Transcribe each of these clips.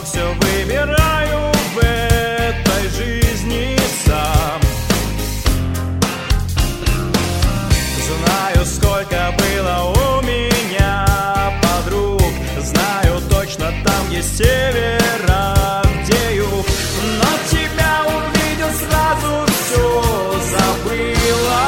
все выбираю в этой жизни сам. Знаю, сколько было у меня подруг, знаю точно, там есть север, а где юг. Но тебя увидел, сразу все забылось.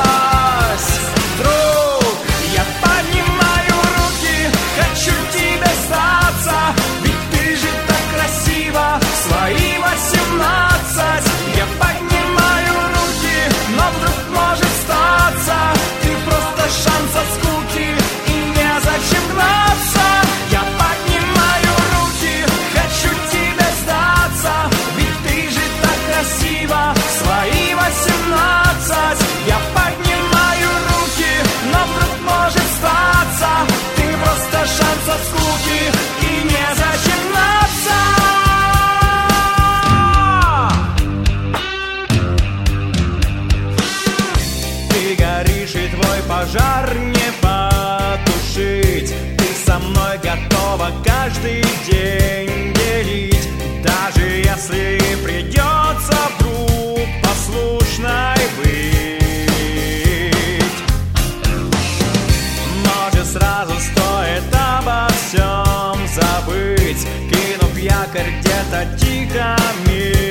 Друг, я поднимаю руки, хочу тебе остаться, ведь ты же так красиво, свои 18. Я поднимаю руки, но вдруг может статься, ты просто шанс от скуки, и незачем гнаться. Я поднимаю руки, хочу тебе сдаться, ведь ты же так красиво, свои 18. Я поднимаю руки, но вдруг может статься, ты просто шанс от скуки, и незачем гнаться. Ты горишь, и твой пожар не потушить. Ты со мной готова каждый день делить, даже если придется вдруг послушной быть. Может, сразу стоит обо всем забыть, кинув якорь где-то тихо мир.